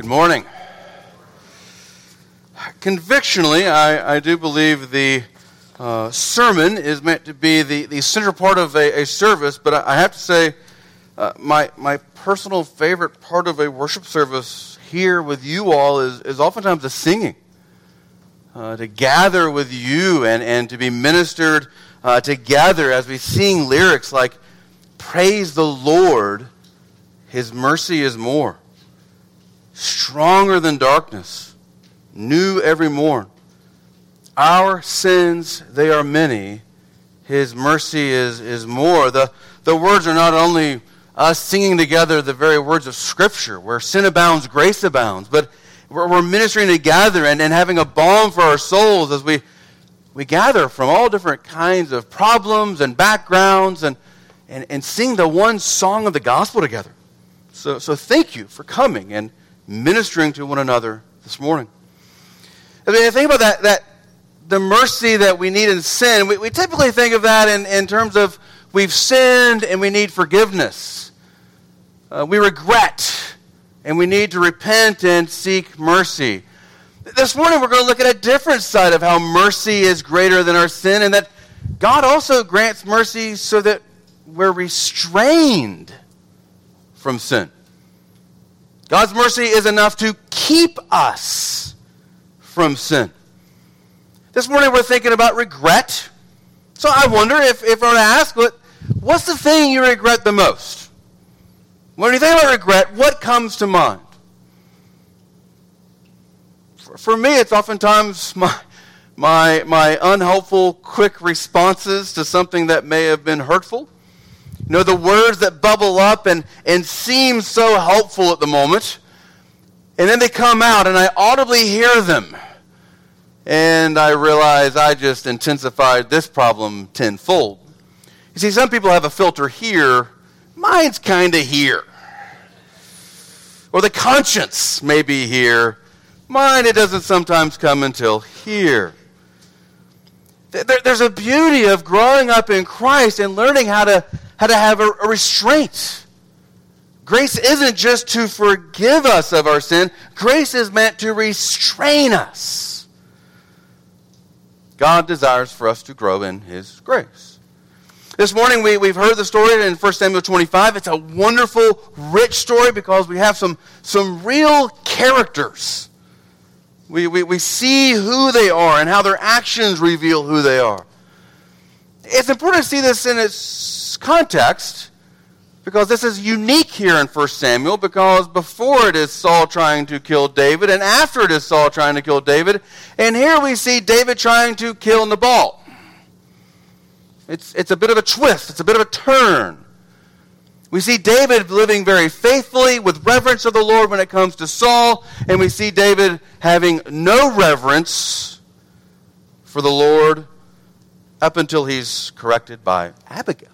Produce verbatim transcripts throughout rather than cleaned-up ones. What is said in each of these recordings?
Good morning. Convictionally, I, I do believe the uh, sermon is meant to be the, the central part of a, a service, but I, I have to say uh, my my personal favorite part of a worship service here with you all is, is oftentimes the singing. Uh, to gather with you and, and to be ministered uh, together as we sing lyrics like, "Praise the Lord, His mercy is more. Stronger than darkness, new every morn. Our sins, they are many. His mercy is, is more." The, the words are not only us singing together the very words of Scripture, where sin abounds, grace abounds, but we're, we're ministering together and, and having a balm for our souls as we, we gather from all different kinds of problems and backgrounds and, and, and sing the one song of the gospel together. So, so thank you for coming and ministering to one another this morning. I mean, think about that, that the mercy that we need in sin, we, we typically think of that in, in terms of we've sinned and we need forgiveness. Uh, we regret and we need to repent and seek mercy. This morning we're going to look at a different side of how mercy is greater than our sin, and that God also grants mercy so that we're restrained from sin. God's mercy is enough to keep us from sin. This morning we're thinking about regret. So I wonder if, if I were to ask, what, what's the thing you regret the most? When you think about regret, what comes to mind? For, for me, it's oftentimes my, my, my unhelpful, quick responses to something that may have been hurtful. You know, the words that bubble up and, and seem so helpful at the moment, and then they come out and I audibly hear them, and I realize I just intensified this problem tenfold. You see, some people have a filter here. Mine's kind of here. Or the conscience may be here. Mine, it doesn't sometimes come until here. There, there's a beauty of growing up in Christ and learning how to how to have a, a restraint. Grace isn't just to forgive us of our sin. Grace is meant to restrain us. God desires for us to grow in His grace. This morning we, we've heard the story in First Samuel twenty-five. It's a wonderful, rich story because we have some, some real characters. We, we, we see who they are and how their actions reveal who they are. It's important to see this in its context because this is unique here in First Samuel, because before it is Saul trying to kill David and after it is Saul trying to kill David, and here we see David trying to kill Nabal. It's, it's a bit of a twist. It's a bit of a turn. We see David living very faithfully with reverence of the Lord when it comes to Saul, and we see David having no reverence for the Lord up until he's corrected by Abigail.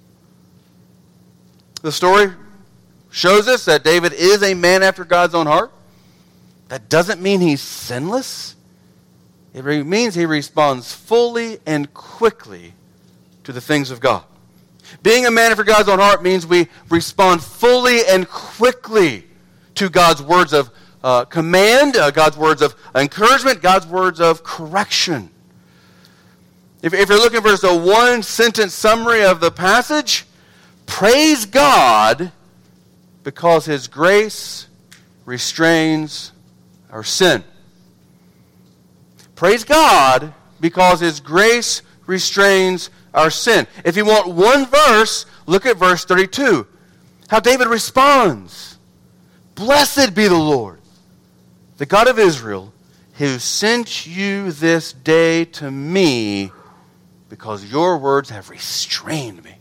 The story shows us that David is a man after God's own heart. That doesn't mean he's sinless. It means he responds fully and quickly to the things of God. Being a man after God's own heart means we respond fully and quickly to God's words of uh, command, uh, God's words of encouragement, God's words of correction. If, if you're looking for just a one-sentence summary of the passage, praise God because His grace restrains our sin. Praise God because His grace restrains our sin. If you want one verse, look at verse thirty-two. How David responds. "Blessed be the Lord, the God of Israel, who sent you this day to me, because your words have restrained me."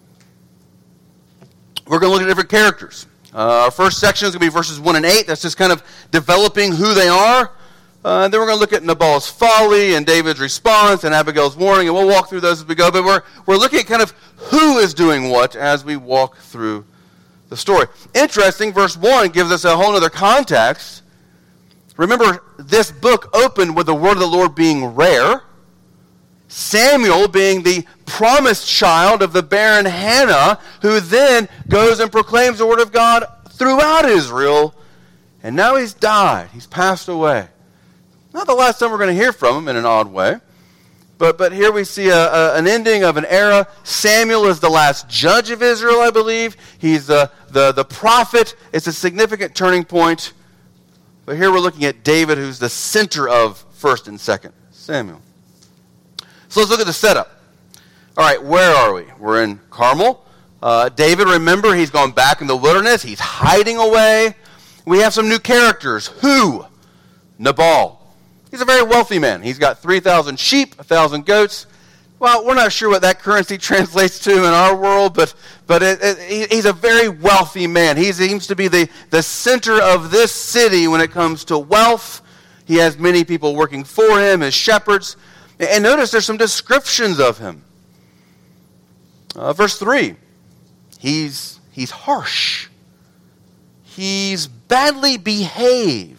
We're going to look at different characters. Uh, our first section is going to be verses one and eight. That's just kind of developing who they are. Uh, and then we're going to look at Nabal's folly and David's response and Abigail's warning, and we'll walk through those as we go. But we're, we're looking at kind of who is doing what as we walk through the story. Interesting, verse one gives us a whole other context. Remember, this book opened with the word of the Lord being rare. Samuel being the promised child of the barren Hannah, who then goes and proclaims the word of God throughout Israel And now he's died. He's passed away. Not the last time we're going to hear from him in an odd way. But but here we see a, a, an ending of an era. Samuel is the last judge of Israel, I believe. He's the, the, the prophet. It's a significant turning point. But here we're looking at David, who's the center of First and Second Samuel. So let's look at the setup. All right, where are we? We're in Carmel. Uh, David, remember, he's gone back in the wilderness. He's hiding away. We have some new characters. Who? Nabal. He's a very wealthy man. He's got three thousand sheep, one thousand goats. Well, we're not sure what that currency translates to in our world, but but it, it, he's a very wealthy man. He seems to be the, the center of this city when it comes to wealth. He has many people working for him as shepherds. And notice there's some descriptions of him. Uh, verse three, he's, he's harsh. He's badly behaved.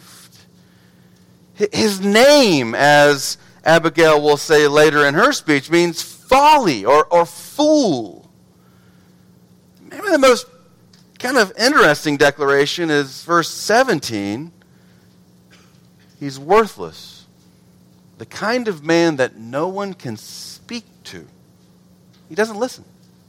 His name, as Abigail will say later in her speech, means folly or, or fool. Maybe the most kind of interesting declaration is verse seventeen. He's worthless. The kind of man that no one can speak to. He doesn't listen.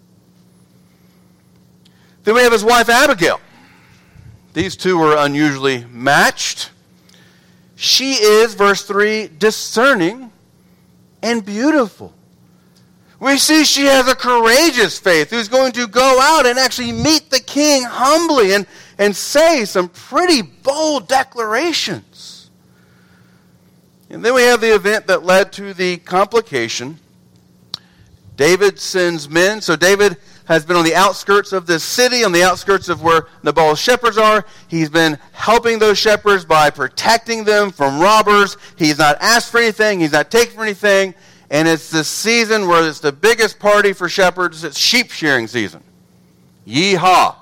Then we have his wife Abigail. These two are unusually matched. She is, verse three, discerning and beautiful. We see she has a courageous faith who's going to go out and actually meet the king humbly and, and say some pretty bold declarations. And then we have the event that led to the complication. David sends men. So David has been on the outskirts of this city, on the outskirts of where Nabal's shepherds are. He's been helping those shepherds by protecting them from robbers. He's not asked for anything. He's not taken for anything. And it's the season where it's the biggest party for shepherds. It's sheep shearing season. Yeehaw.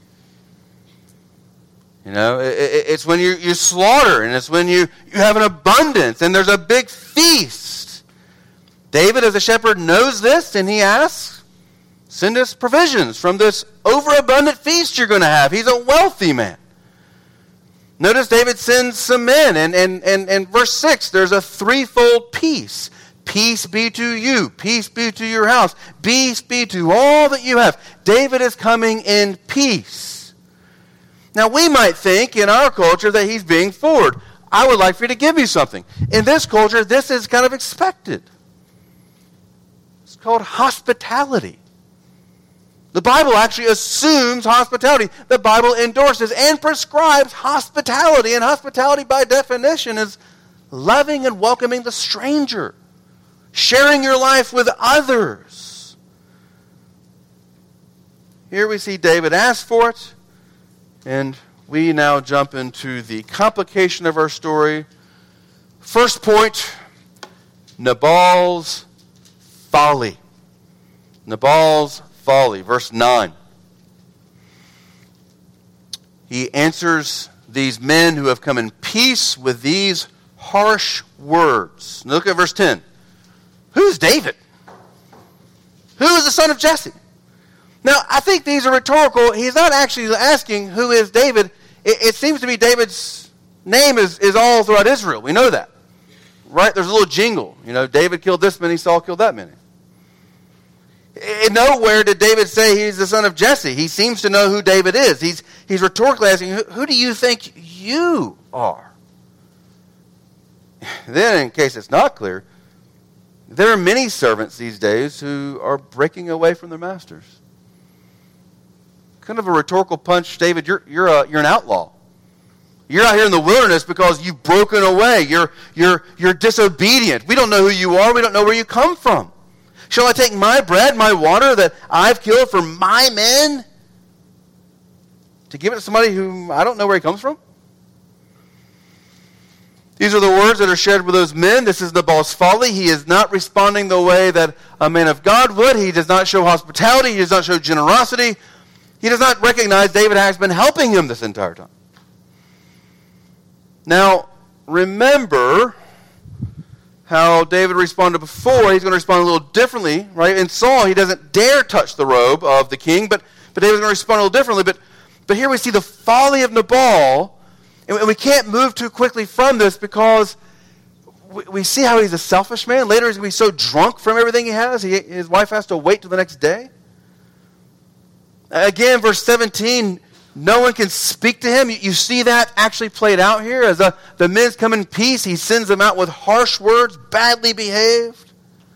You know, it, it, it's when you, you slaughter, and it's when you, you have an abundance, and there's a big feast. David, as a shepherd, knows this, and he asks, send us provisions from this overabundant feast you're going to have. He's a wealthy man. Notice David sends some men, and in and, and, and verse six, there's a threefold peace. Peace be to you. Peace be to your house. Peace be to all that you have. David is coming in peace. Now, we might think in our culture that he's being forward. I would like for you to give me something. In this culture, this is kind of expected. It's called hospitality. The Bible actually assumes hospitality. The Bible endorses and prescribes hospitality. And hospitality, by definition, is loving and welcoming the stranger. Sharing your life with others. Here we see David ask for it. And we now jump into the complication of our story. First point, Nabal's folly. Nabal's folly. Verse nine. He answers these men who have come in peace with these harsh words. Now look at verse ten. Who's David? Who is the son of Jesse? Now, I think these are rhetorical. He's not actually asking who is David. It, it seems to be David's name is, is all throughout Israel. We know that. Right? There's a little jingle. You know, David killed this many, Saul killed that many. In nowhere did David say he's the son of Jesse. He seems to know who David is. He's, he's rhetorically asking, who, who do you think you are? Then, in case it's not clear, there are many servants these days who are breaking away from their masters. Kind of a rhetorical punch, David, you're, you're, a, you're an outlaw. You're out here in the wilderness because you've broken away. You're, you're, you're disobedient. We don't know who you are. We don't know where you come from. Shall I take my bread, my water that I've killed for my men to give it to somebody who I don't know where he comes from? These are the words that are shared with those men. This is Nabal's folly. He is not responding the way that a man of God would. He does not show hospitality. He does not show generosity. He does not recognize David has been helping him this entire time. Now, remember how David responded before. He's going to respond a little differently, right? In Saul, he doesn't dare touch the robe of the king, but, but David's going to respond a little differently. But, but here we see the folly of Nabal, And we can't move too quickly from this because we see how he's a selfish man. Later he's going to be so drunk from everything he has, he, his wife has to wait till the next day. Again, verse seventeen, no one can speak to him. You, you see that actually played out here. As the, the men come in peace, he sends them out with harsh words, badly behaved.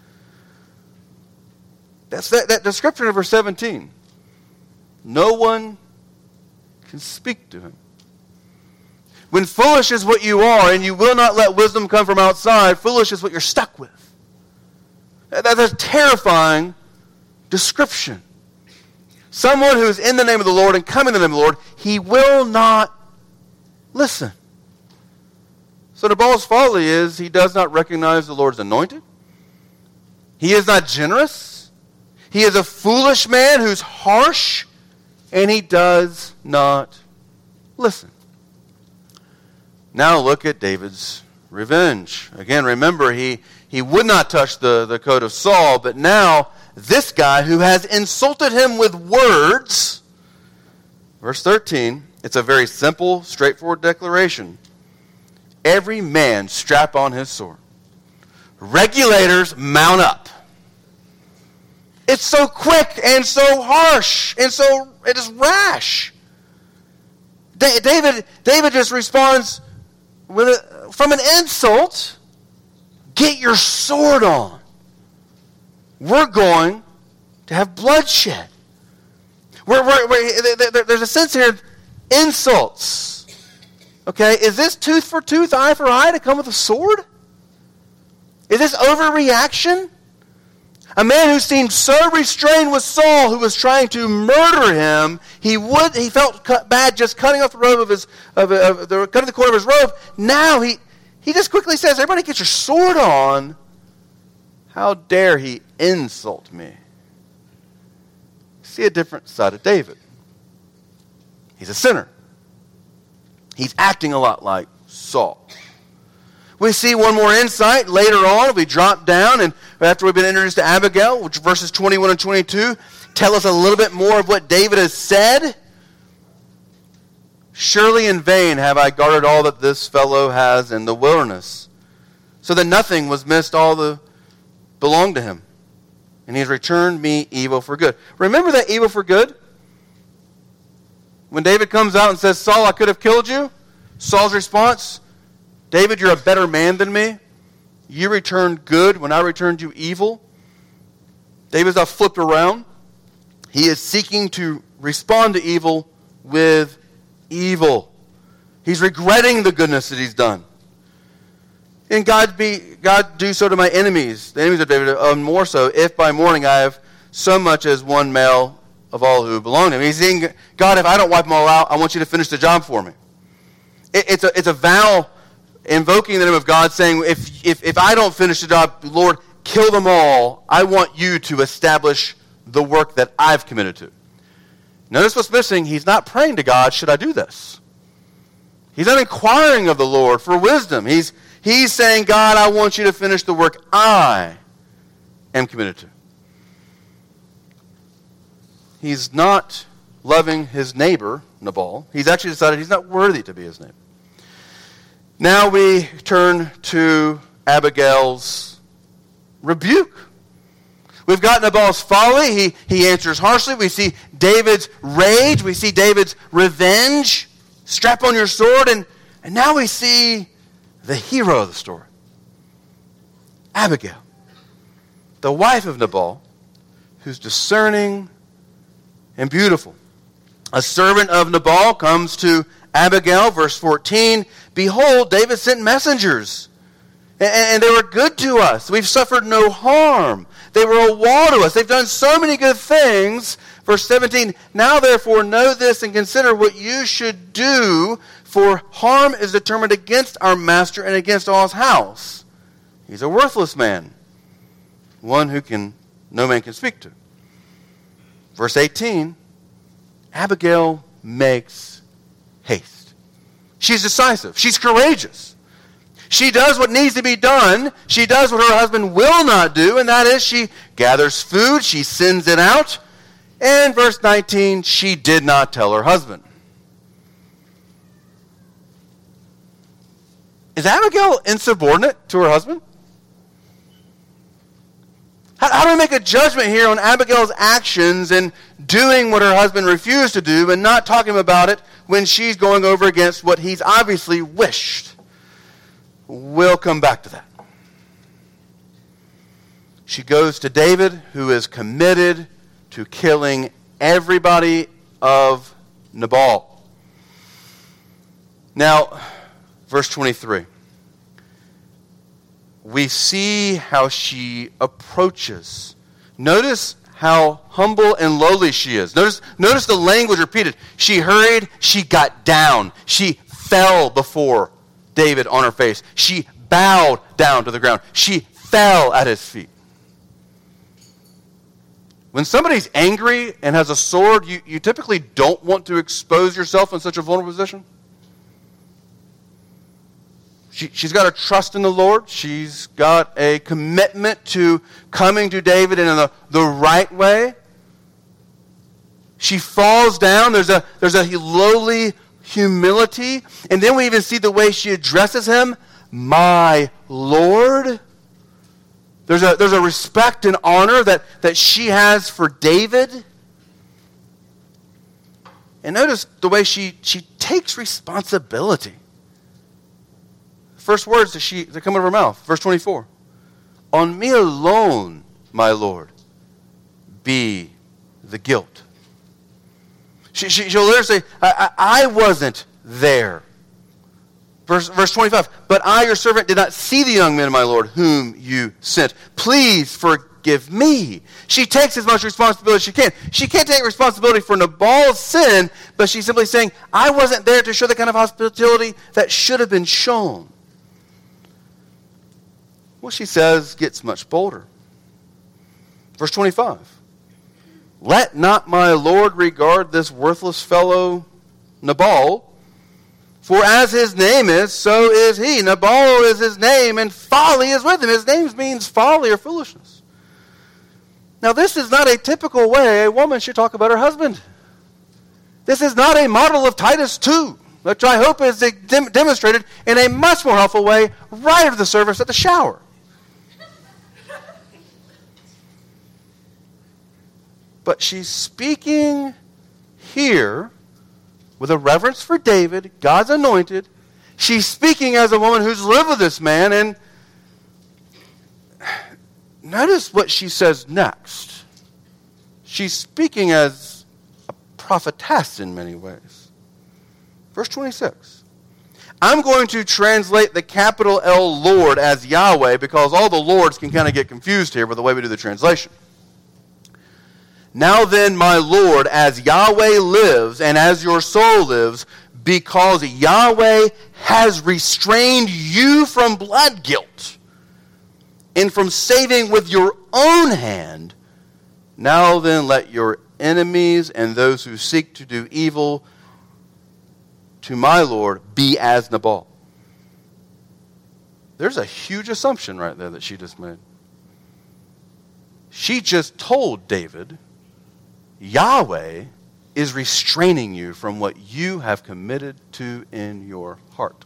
That's that, that description of verse seventeen. No one can speak to him. When foolish is what you are, and you will not let wisdom come from outside, foolish is what you're stuck with. That's a terrifying description. Someone who is in the name of the Lord and coming in the name of the Lord, he will not listen. So Nabal's folly is he does not recognize the Lord's anointed. He is not generous. He is a foolish man who's harsh, and he does not listen. Now look at David's revenge. Again, remember, he, he would not touch the, the coat of Saul, but now this guy who has insulted him with words, verse thirteen, it's a very simple, straightforward declaration. Every man strap on his sword. Regulators mount up. It's so quick and so harsh and so it is rash. Da- David, David just responds with a, from an insult, get your sword on. We're going to have bloodshed. We're, we're, we're, there's a sense here of insults. Okay, is this tooth for tooth, eye for eye to come with a sword? Is this overreaction? A man who seemed so restrained with Saul, who was trying to murder him, he would he felt cut bad just cutting off the robe of his of, of the cutting the cord of his robe. Now he he just quickly says, "Everybody, get your sword on." How dare he insult me? See a different side of David. He's a sinner. He's acting a lot like Saul. We see one more insight later on. We drop down, and after we've been introduced to Abigail, which verses twenty-one and twenty-two tell us a little bit more of what David has said. Surely in vain have I guarded all that this fellow has in the wilderness, so that nothing was missed, all the belonged to him. And he has returned me evil for good. Remember that evil for good? When David comes out and says, Saul, I could have killed you, Saul's response, David, you're a better man than me. You returned good when I returned you evil. David's now flipped around. He is seeking to respond to evil with evil. He's regretting the goodness that he's done. And God be God do so to my enemies, the enemies of David, uh, more so, if by morning I have so much as one male of all who belong to him. He's saying, God, if I don't wipe them all out, I want you to finish the job for me. It, it's a it's a vow invoking the name of God, saying, if, if if I don't finish the job, Lord, kill them all. I want you to establish the work that I've committed to. Notice what's missing. He's not praying to God, should I do this? He's not inquiring of the Lord for wisdom. He's, he's saying, God, I want you to finish the work I am committed to. He's not loving his neighbor, Nabal. He's actually decided he's not worthy to be his neighbor. Now we turn to Abigail's rebuke. We've got Nabal's folly. He, he answers harshly. We see David's rage. We see David's revenge. Strap on your sword. And, and now we see the hero of the story. Abigail, the wife of Nabal, who's discerning and beautiful. A servant of Nabal comes to Abigail, verse fourteen. Behold, David sent messengers, and, and they were good to us. We've suffered no harm. They were a wall to us. They've done so many good things. Verse seventeen, now therefore know this and consider what you should do, for harm is determined against our master and against all his house. He's a worthless man, one who can no man can speak to. Verse eighteen, Abigail makes haste. She's decisive. She's courageous. She does what needs to be done. She does what her husband will not do, and that is she gathers food, she sends it out, and verse nineteen, she did not tell her husband. Is Abigail insubordinate to her husband? How, how do we make a judgment here on Abigail's actions and doing what her husband refused to do and not talking about it when she's going over against what he's obviously wished? We'll come back to that. She goes to David, who is committed to killing everybody of Nabal. Now, verse twenty-three. We see how she approaches. Notice how humble and lowly she is. Notice, notice the language repeated. She hurried, she got down. She fell before David on her face. She bowed down to the ground. She fell at his feet. When somebody's angry and has a sword, you, you typically don't want to expose yourself in such a vulnerable position. She, she's got a trust in the Lord. She's got a commitment to coming to David in the, the right way. She falls down. There's a, there's a lowly humility. And then we even see the way she addresses him, my Lord. There's a, there's a respect and honor that, that she has for David. And notice the way she, she takes responsibility. First words that, she, that come out of her mouth, verse twenty-four. On me alone, my Lord, be the guilt. She, she, she'll literally say, I, I, I wasn't there. Verse, verse twenty-five, but I, your servant, did not see the young men, my Lord, whom you sent. Please forgive me. She takes as much responsibility as she can. She can't take responsibility for Nabal's sin, but she's simply saying, I wasn't there to show the kind of hospitality that should have been shown. What she says gets much bolder. Verse twenty-five. Let not my Lord regard this worthless fellow Nabal, for as his name is, so is he. Nabal is his name, and folly is with him. His name means folly or foolishness. Now, this is not a typical way a woman should talk about her husband. This is not a model of Titus two, which I hope is dem- demonstrated in a much more helpful way right after the service at the shower. But she's speaking here with a reverence for David, God's anointed. She's speaking as a woman who's lived with this man. And notice what she says next. She's speaking as a prophetess in many ways. Verse twenty-six. I'm going to translate the capital L Lord as Yahweh because all the Lords can kind of get confused here with the way we do the translation. Now then, my Lord, as Yahweh lives and as your soul lives, because Yahweh has restrained you from blood guilt and from saving with your own hand, now then let your enemies and those who seek to do evil to my Lord be as Nabal. There's a huge assumption right there that she just made. She just told David, Yahweh is restraining you from what you have committed to in your heart.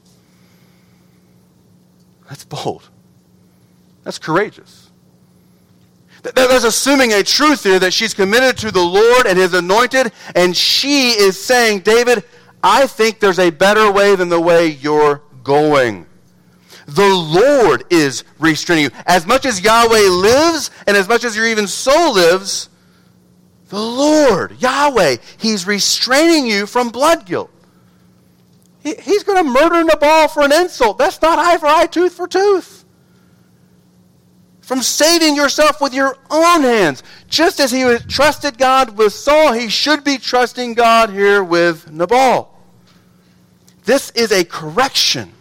That's bold. That's courageous. There's assuming a truth here that she's committed to the Lord and His anointed, and she is saying, David, I think there's a better way than the way you're going. The Lord is restraining you. As much as Yahweh lives, and as much as your even soul lives, the Lord, Yahweh, He's restraining you from blood guilt. He, he's going to murder Nabal for an insult. That's not eye for eye, tooth for tooth. From saving yourself with your own hands. Just as he trusted God with Saul, he should be trusting God here with Nabal. This is a correction.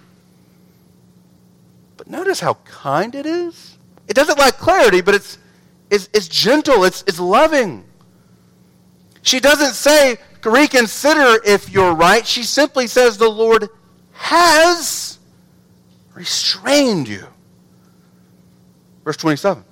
But notice how kind it is. It doesn't lack clarity, but it's, it's, it's gentle, it's, it's loving. She doesn't say, reconsider if you're right. She simply says the Lord has restrained you. Verse twenty-seven.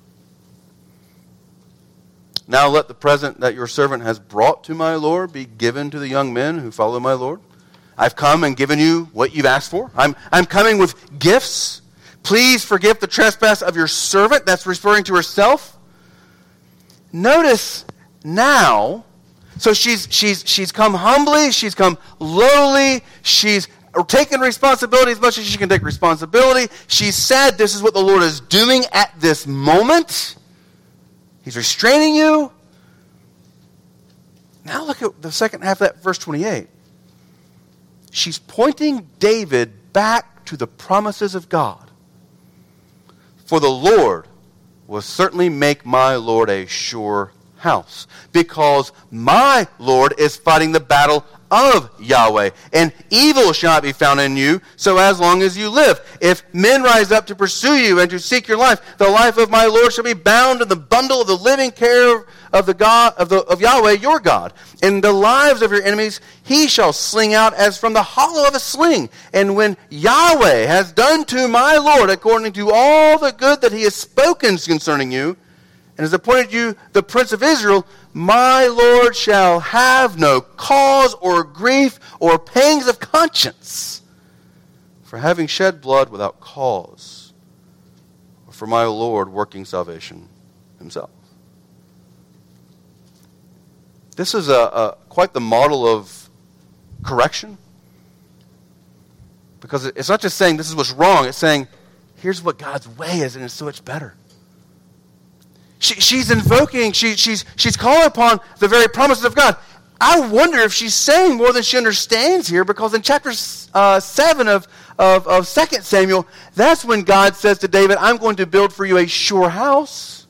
Now let the present that your servant has brought to my Lord be given to the young men who follow my Lord. I've come and given you what you've asked for. I'm, I'm coming with gifts. Please forgive the trespass of your servant. That's referring to herself. Notice now, so she's, she's, she's come humbly, she's come lowly, she's taken responsibility as much as she can take responsibility. She said this is what the Lord is doing at this moment. He's restraining you. Now look at the second half of that verse twenty-eight. She's pointing David back to the promises of God. For the Lord will certainly make my Lord a sure house, because my Lord is fighting the battle of Yahweh, and evil shall not be found in you, so as long as you live. If men rise up to pursue you and to seek your life, the life of my Lord shall be bound in the bundle of the living care of the God of the of Yahweh your God. And the lives of your enemies he shall sling out as from the hollow of a sling. And when Yahweh has done to my Lord according to all the good that he has spoken concerning you, and has appointed you the Prince of Israel, my Lord shall have no cause or grief or pangs of conscience for having shed blood without cause, or for my Lord working salvation himself. This is a, a quite the model of correction, because it's not just saying this is what's wrong, it's saying here's what God's way is, and it's so much better. She, she's invoking, she, she's, she's calling upon the very promises of God. I wonder if she's saying more than she understands here, because in chapter uh, seven of, of, of Second Samuel, that's when God says to David, I'm going to build for you a sure house.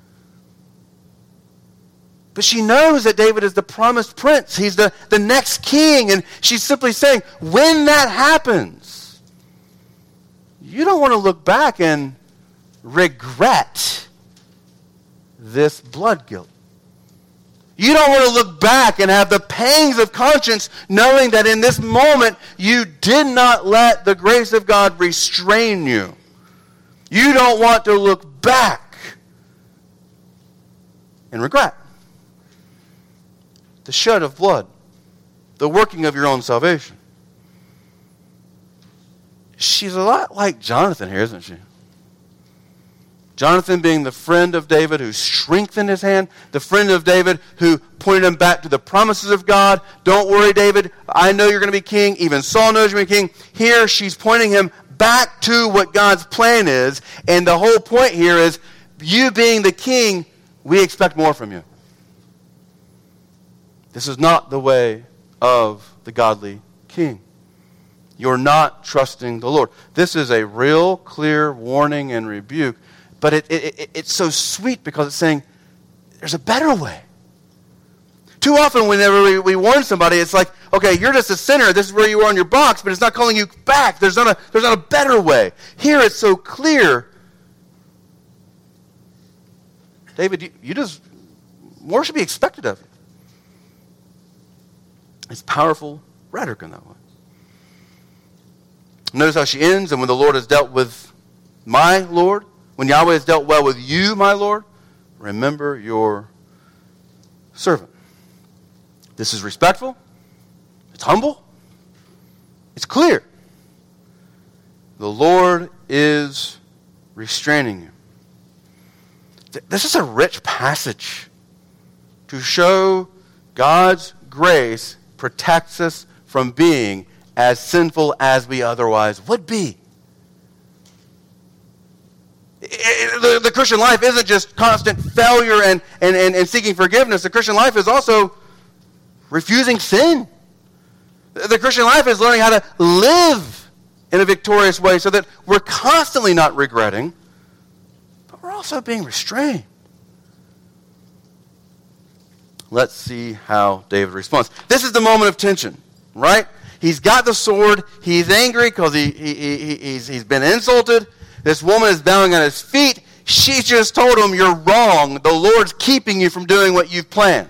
But she knows that David is the promised prince. He's the, the next king. And she's simply saying, when that happens, you don't want to look back and regret this blood guilt. You don't want to look back and have the pangs of conscience knowing that in this moment you did not let the grace of God restrain you. You don't want to look back and regret the shed of blood, the working of your own salvation. She's a lot like Jonathan here, isn't she? Jonathan being the friend of David who strengthened his hand, the friend of David who pointed him back to the promises of God. Don't worry, David, I know you're going to be king. Even Saul knows you're going to be king. Here, she's pointing him back to what God's plan is. And the whole point here is, you being the king, we expect more from you. This is not the way of the godly king. You're not trusting the Lord. This is a real clear warning and rebuke. But it, it, it, it's so sweet because it's saying there's a better way. Too often whenever we, we warn somebody, it's like, okay, you're just a sinner. This is where you are in your box, but it's not calling you back. There's not a, there's not a better way. Here it's so clear. David, you, you just, more should be expected of you. It's powerful rhetoric in that way. Notice how she ends, and when the Lord has dealt with my Lord, when Yahweh has dealt well with you, my Lord, remember your servant. This is respectful. It's humble. It's clear. The Lord is restraining you. This is a rich passage to show God's grace protects us from being as sinful as we otherwise would be. The, the Christian life isn't just constant failure and, and, and, and seeking forgiveness. The Christian life is also refusing sin. The Christian life is learning how to live in a victorious way so that we're constantly not regretting, but we're also being restrained. Let's see how David responds. This is the moment of tension, right? He's got the sword. He's angry because he, he, he, he's, he's been insulted. This woman is bowing at his feet. She just told him, you're wrong. The Lord's keeping you from doing what you've planned.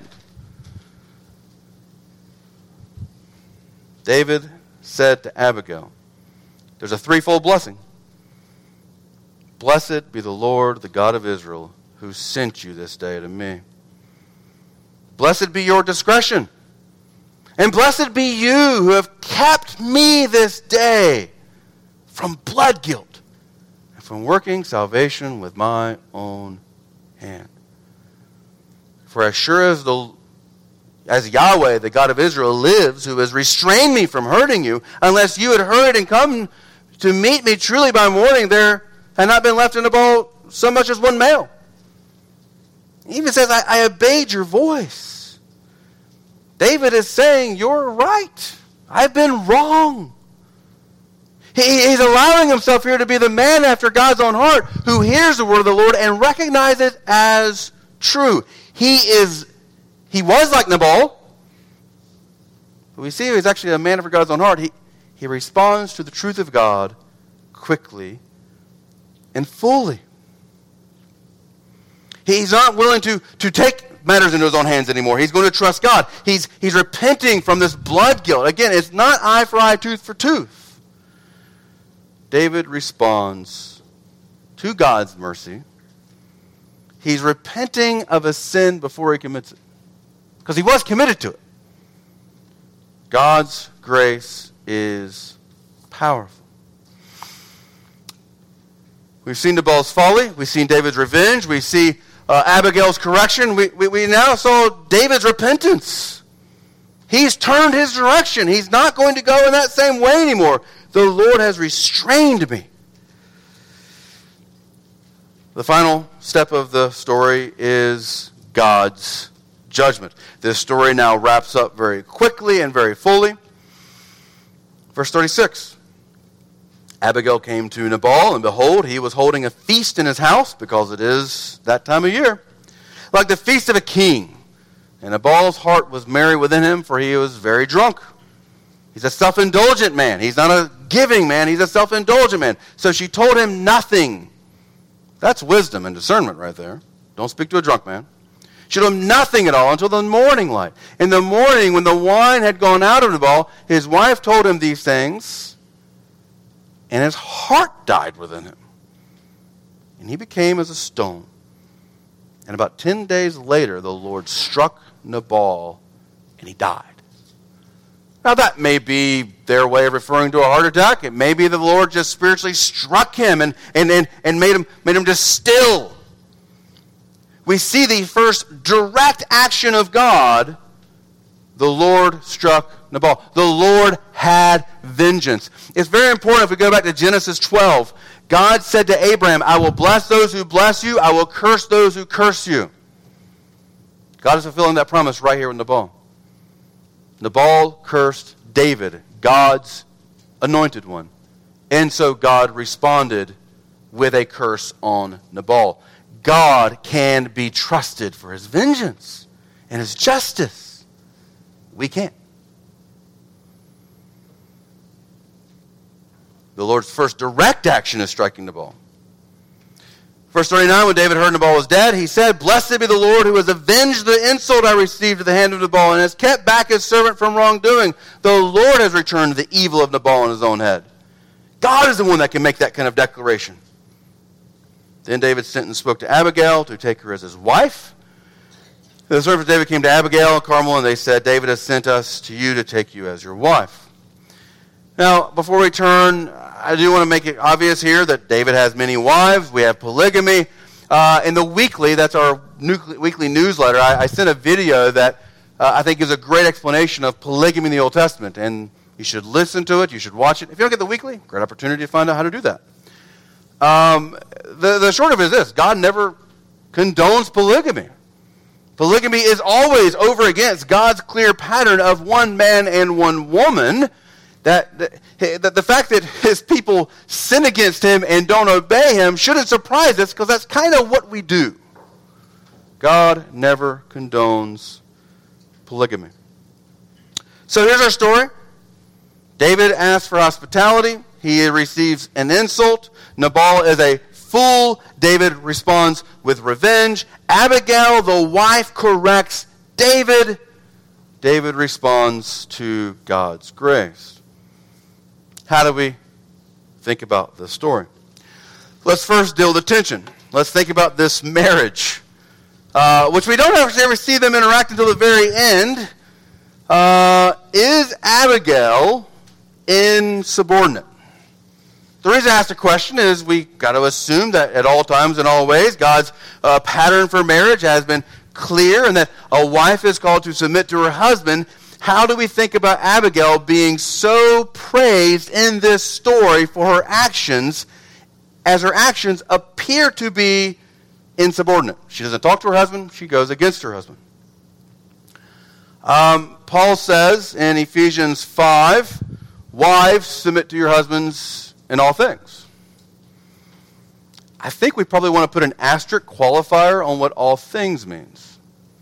David said to Abigail, there's a threefold blessing. Blessed be the Lord, the God of Israel, who sent you this day to me. Blessed be your discretion. And blessed be you who have kept me this day from blood guilt and from working salvation with my own hand. For as sure as the as Yahweh, the God of Israel, lives, who has restrained me from hurting you, unless you had hurried and come to meet me truly by morning, there had not been left in the bowl so much as one male. He even says, I, I obeyed your voice. David is saying, you're right. I've been wrong. He, he's allowing himself here to be the man after God's own heart who hears the word of the Lord and recognizes it as true. He is, he was like Nabal, but we see he's actually a man after God's own heart. He, he responds to the truth of God quickly and fully. He's not willing to, to take matters into his own hands anymore. He's going to trust God. He's, he's repenting from this blood guilt. Again, it's not eye for eye, tooth for tooth. David responds to God's mercy. He's repenting of a sin before he commits it, because he was committed to it. God's grace is powerful. We've seen Nabal's folly. We've seen David's revenge. We see uh, Abigail's correction. We, we, we now saw David's repentance. He's turned his direction. He's not going to go in that same way anymore. The Lord has restrained me. The final step of the story is God's judgment. This story now wraps up very quickly and very fully. Verse thirty-six. Abigail came to Nabal, and behold, he was holding a feast in his house, because it is that time of year, like the feast of a king. And Nabal's heart was merry within him, for he was very drunk. He's a self-indulgent man. He's not a giving man. He's a self-indulgent man. So she told him nothing. That's wisdom and discernment right there. Don't speak to a drunk man. She told him nothing at all until the morning light. In the morning, when the wine had gone out of Nabal, his wife told him these things, and his heart died within him. And he became as a stone. And about ten days later, the Lord struck Nabal, and he died. Now, that may be their way of referring to a heart attack. It may be the Lord just spiritually struck him and, and, and, and made him, made him just still. We see the first direct action of God. The Lord struck Nabal. The Lord had vengeance. It's very important if we go back to Genesis twelve. God said to Abraham, I will bless those who bless you. I will curse those who curse you. God is fulfilling that promise right here with Nabal. Nabal cursed David, God's anointed one. And so God responded with a curse on Nabal. God can be trusted for his vengeance and his justice. We can't. The Lord's first direct action is striking Nabal. Verse thirty-nine, when David heard Nabal was dead, he said, Blessed be the Lord who has avenged the insult I received at the hand of Nabal and has kept back his servant from wrongdoing. The Lord has returned the evil of Nabal on his own head. God is the one that can make that kind of declaration. Then David sent and spoke to Abigail to take her as his wife. The servants of David came to Abigail and Carmel, and they said, David has sent us to you to take you as your wife. Now, before we turn, I do want to make it obvious here that David has many wives. We have polygamy. Uh, in the weekly, that's our nucle- weekly newsletter, I, I sent a video that uh, I think gives a great explanation of polygamy in the Old Testament. And you should listen to it. You should watch it. If you don't get the weekly, great opportunity to find out how to do that. Um, the, the short of it is this. God never condones polygamy. Polygamy is always over against God's clear pattern of one man and one woman. That, that the fact that his people sin against him and don't obey him shouldn't surprise us, because that's kind of what we do. God never condones polygamy. So here's our story. David asks for hospitality. He receives an insult. Nabal is a fool. David responds with revenge. Abigail, the wife, corrects David. David responds to God's grace. How do we think about this story? Let's first deal with the tension. Let's think about this marriage, uh, which we don't actually ever see them interact until the very end. Uh, is Abigail insubordinate? The reason I ask the question is we got to assume that at all times and all ways, God's uh, pattern for marriage has been clear and that a wife is called to submit to her husband. How do we think about Abigail being so praised in this story for her actions, as her actions appear to be insubordinate? She doesn't talk to her husband. She goes against her husband. Um, Paul says in Ephesians five, wives, submit to your husbands in all things. I think we probably want to put an asterisk qualifier on what all things means.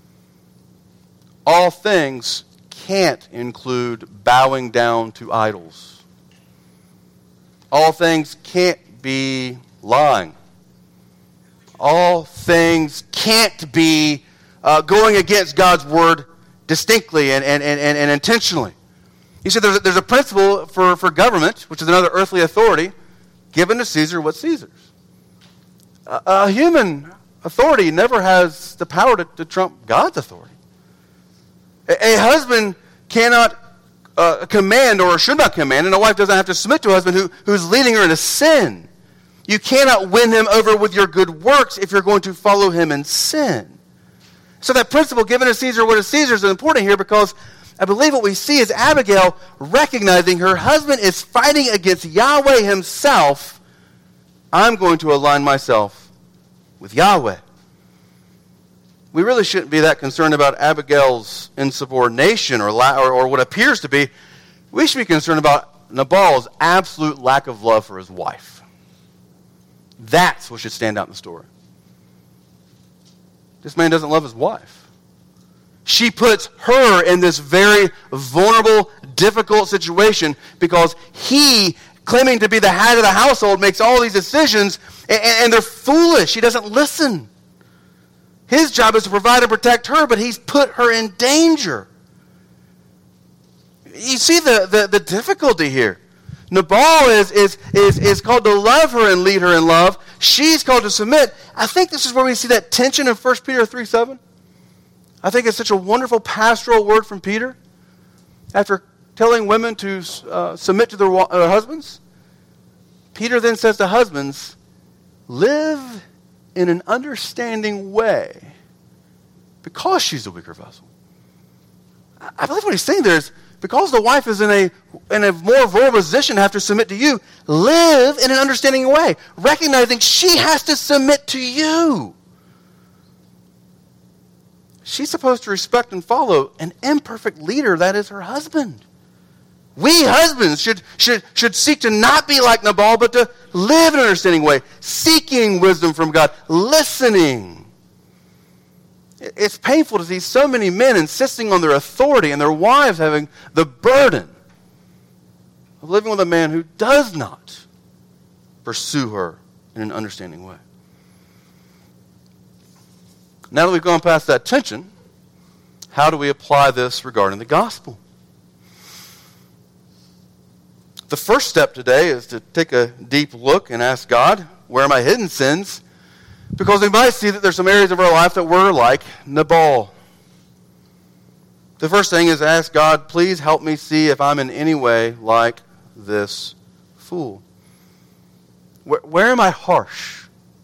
All things can't include bowing down to idols. All things can't be lying. All things can't be uh, going against God's word distinctly and, and, and, and intentionally. You see, there's a, there's a principle for, for government, which is another earthly authority, given to Caesar what's Caesar's. A, a human authority never has the power to, to trump God's authority. A, a husband cannot uh, command or should not command, and a wife doesn't have to submit to a husband who, who's leading her into sin. You cannot win him over with your good works if you're going to follow him in sin. So that principle, given to Caesar what is Caesar's, is important here because I believe what we see is Abigail recognizing her husband is fighting against Yahweh himself. I'm going to align myself with Yahweh. We really shouldn't be that concerned about Abigail's insubordination or, la- or, or what appears to be. We should be concerned about Nabal's absolute lack of love for his wife. That's what should stand out in the story. This man doesn't love his wife. She puts her in this very vulnerable, difficult situation because he, claiming to be the head of the household, makes all these decisions, and, and they're foolish. He doesn't listen. His job is to provide and protect her, but he's put her in danger. You see the, the, the difficulty here. Nabal is, is, is, is called to love her and lead her in love. She's called to submit. I think this is where we see that tension in First Peter three seven. I think it's such a wonderful pastoral word from Peter. After telling women to uh, submit to their uh, husbands, Peter then says to husbands, live in an understanding way because she's the weaker vessel. I believe what he's saying there is because the wife is in a, in a more vulnerable position to have to submit to you, live in an understanding way, recognizing she has to submit to you. She's supposed to respect and follow an imperfect leader, that is her husband. We husbands should, should, should seek to not be like Nabal, but to live in an understanding way, seeking wisdom from God, listening. It's painful to see so many men insisting on their authority and their wives having the burden of living with a man who does not pursue her in an understanding way. Now that we've gone past that tension, how do we apply this regarding the gospel? The first step today is to take a deep look and ask God, where are my hidden sins? Because we might see that there's some areas of our life that we're like Nabal. The first thing is ask God, please help me see if I'm in any way like this fool. Where, where am I harsh?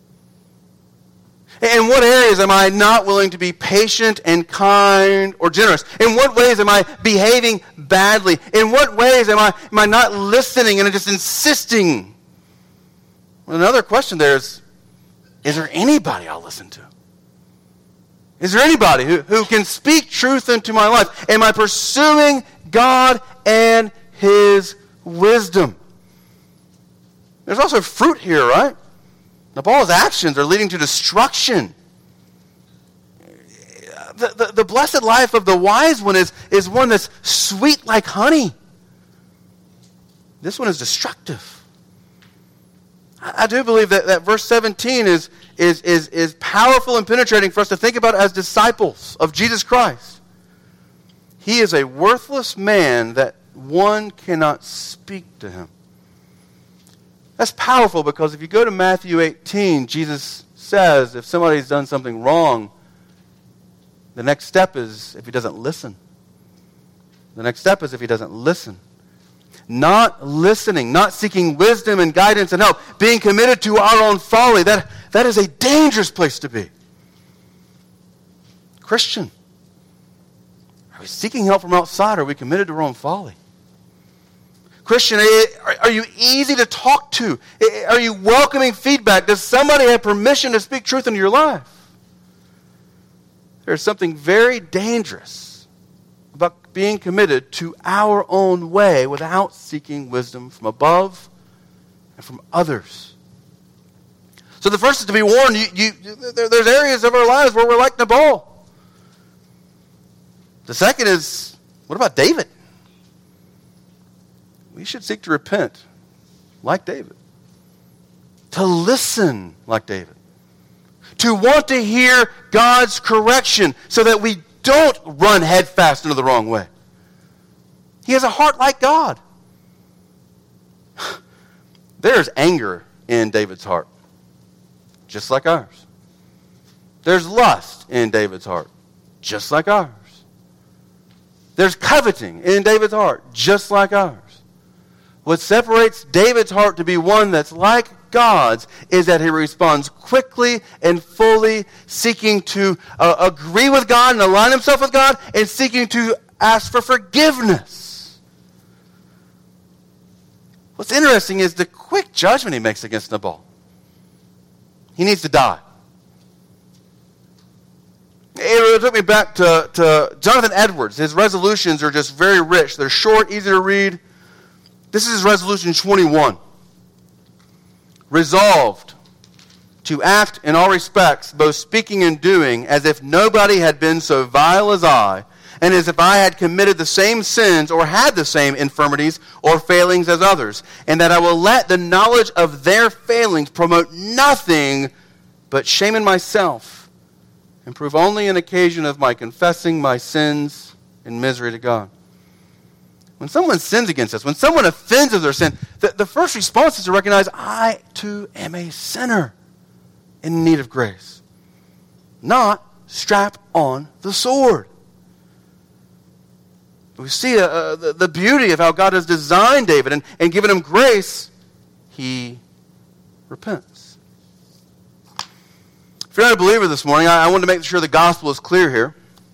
In what areas am I not willing to be patient and kind or generous? In what ways am I behaving badly? In what ways am I, am I not listening and just insisting? Well, another question there is, is there anybody I'll listen to? Is there anybody who, who can speak truth into my life? Am I pursuing God and His wisdom? There's also fruit here, right? Nabal's actions are leading to destruction. The, the, the blessed life of the wise one is, is one that's sweet like honey. This one is destructive. I, I do believe that, that verse seventeen is, is, is, is powerful and penetrating for us to think about as disciples of Jesus Christ. He is a worthless man that one cannot speak to him. That's powerful because if you go to Matthew eighteen, Jesus says if somebody's done something wrong, the next step is if he doesn't listen. The next step is if he doesn't listen. Not listening, not seeking wisdom and guidance and help, being committed to our own folly, that, that is a dangerous place to be. Christian, are we seeking help from outside, or are we committed to our own folly? Christian, are, are you easy to talk to? Are you welcoming feedback? Does somebody have permission to speak truth into your life? There's something very dangerous about being committed to our own way without seeking wisdom from above and from others. So the first is to be warned. You, you, there, there's areas of our lives where we're like Nabal. The second is, what about David? We should seek to repent like David. To listen like David. To want to hear God's correction so that we don't run headfast into the wrong way. He has a heart like God. There's anger in David's heart, just like ours. There's lust in David's heart, just like ours. There's coveting in David's heart, just like ours. What separates David's heart to be one that's like God's is that he responds quickly and fully, seeking to uh, agree with God and align himself with God, and seeking to ask for forgiveness. What's interesting is the quick judgment he makes against Nabal. He needs to die. It took me back to, to Jonathan Edwards. His resolutions are just very rich. They're short, easy to read. This is resolution twenty-one. Resolved to act in all respects, both speaking and doing, as if nobody had been so vile as I, and as if I had committed the same sins or had the same infirmities or failings as others, and that I will let the knowledge of their failings promote nothing but shame in myself, and prove only an occasion of my confessing my sins in misery to God. When someone sins against us, when someone offends us of their sin, the, the first response is to recognize, I too am a sinner in need of grace. Not strap on the sword. We see uh, uh, the, the beauty of how God has designed David and, and given him grace. He repents. If you're not a believer this morning, I, I want to make sure the gospel is clear here.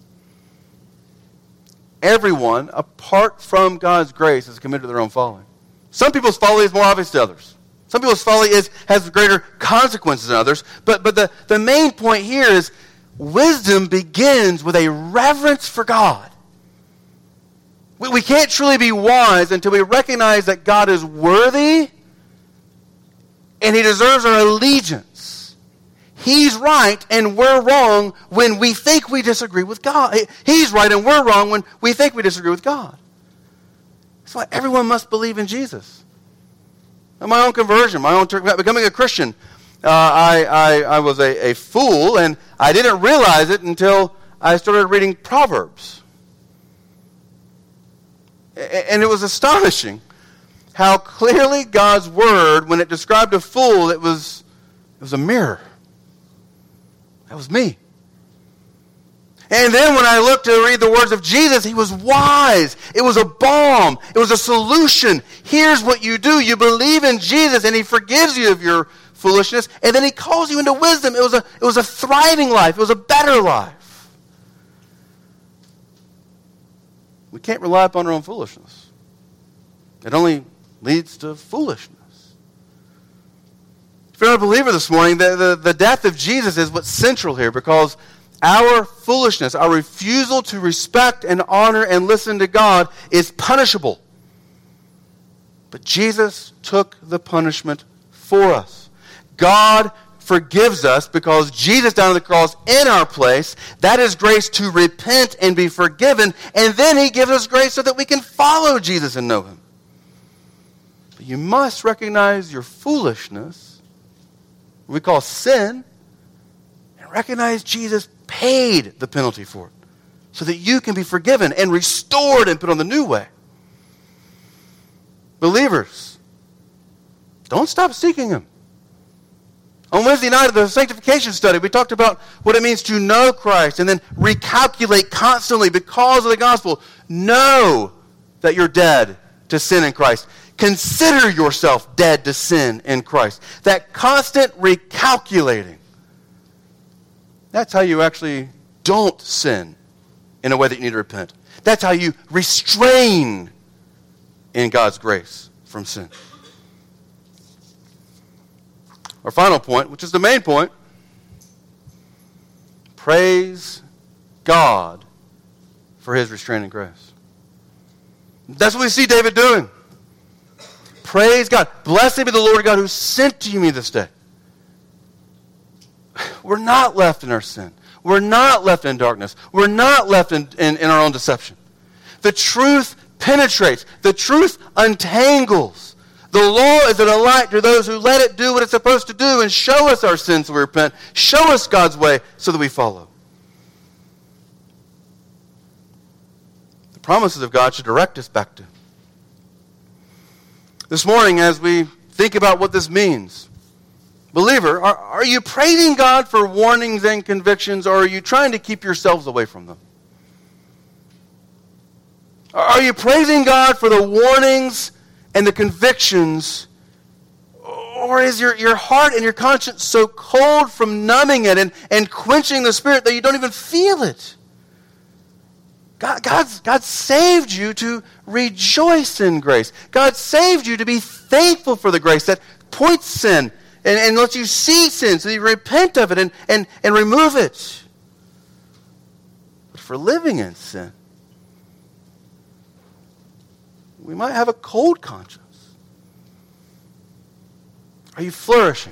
Everyone, apart from God's grace, is committed to their own folly. Some people's folly is more obvious to others. Some people's folly is has greater consequences than others. But, but the, the main point here is wisdom begins with a reverence for God. We, we can't truly be wise until we recognize that God is worthy and he deserves our allegiance. He's right and we're wrong when we think we disagree with God. He's right and we're wrong when we think we disagree with God. That's why everyone must believe in Jesus. And my own conversion, my own becoming a Christian, uh, I, I, I was a, a fool, and I didn't realize it until I started reading Proverbs. And it was astonishing how clearly God's word, when it described a fool, it was, it was a mirror. That was me. And then when I looked to read the words of Jesus, he was wise. It was a balm. It was a solution. Here's what you do. You believe in Jesus and he forgives you of your foolishness, and then he calls you into wisdom. It was a, it was a thriving life. It was a better life. We can't rely upon our own foolishness. It only leads to foolishness. If you're not a believer this morning, the, the, the death of Jesus is what's central here, because our foolishness, our refusal to respect and honor and listen to God is punishable. But Jesus took the punishment for us. God forgives us because Jesus died on the cross in our place. That is grace to repent and be forgiven. And then he gives us grace so that we can follow Jesus and know him. But you must recognize your foolishness, we call sin, and recognize Jesus paid the penalty for it so that you can be forgiven and restored and put on the new way. Believers, don't stop seeking him. On Wednesday night of the sanctification study, we talked about what it means to know Christ and then recalculate constantly because of the gospel. Know that you're dead to sin in Christ. Consider yourself dead to sin in Christ. That constant recalculating. That's how you actually don't sin in a way that you need to repent. That's how you restrain in God's grace from sin. Our final point, which is the main point, praise God for his restraining grace. That's what we see David doing. Praise God. Blessed be the Lord God who sent to me this day. We're not left in our sin. We're not left in darkness. We're not left in, in, in our own deception. The truth penetrates. The truth untangles. The law is a light to those who let it do what it's supposed to do and show us our sins so we repent. Show us God's way so that we follow. The promises of God should direct us back to Him. This morning, as we think about what this means, believer, are, are you praising God for warnings and convictions, or are you trying to keep yourselves away from them? Are you praising God for the warnings and the convictions, or is your, your heart and your conscience so cold from numbing it and, and quenching the Spirit that you don't even feel it? God, God's, God saved you to rejoice in grace. God saved you to be thankful for the grace that points sin and, and lets you see sin so you repent of it and, and, and remove it. But for living in sin, we might have a cold conscience. Are you flourishing?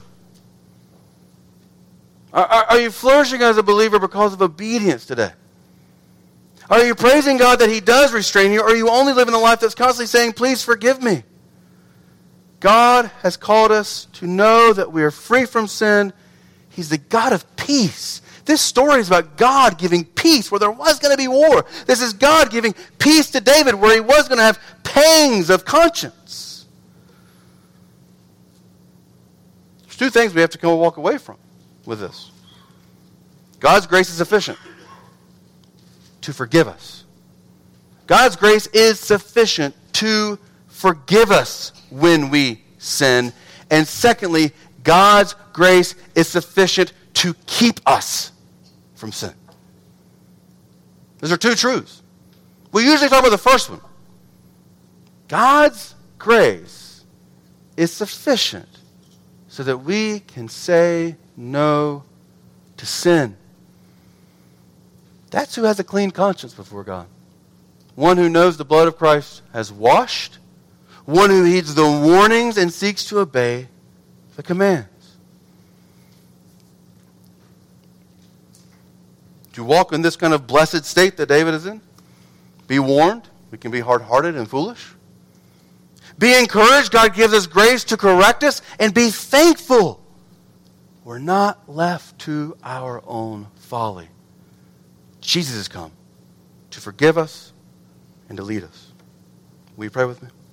Are, are, are you flourishing as a believer because of obedience today? Are you praising God that He does restrain you, or are you only living a life that's constantly saying, please forgive me? God has called us to know that we are free from sin. He's the God of peace. This story is about God giving peace where there was going to be war. This is God giving peace to David where he was going to have pangs of conscience. There's two things we have to come and walk away from with this. God's grace is sufficient to forgive us. God's grace is sufficient to forgive us when we sin. And secondly, God's grace is sufficient to keep us from sin. Those are two truths. We usually talk about the first one. God's grace is sufficient so that we can say no to sin. That's who has a clean conscience before God. One who knows the blood of Christ has washed. One who heeds the warnings and seeks to obey the commands. Do you walk in this kind of blessed state that David is in? Be warned. We can be hard-hearted and foolish. Be encouraged. God gives us grace to correct us. And be thankful. We're not left to our own folly. Jesus has come to forgive us and to lead us. Will you pray with me?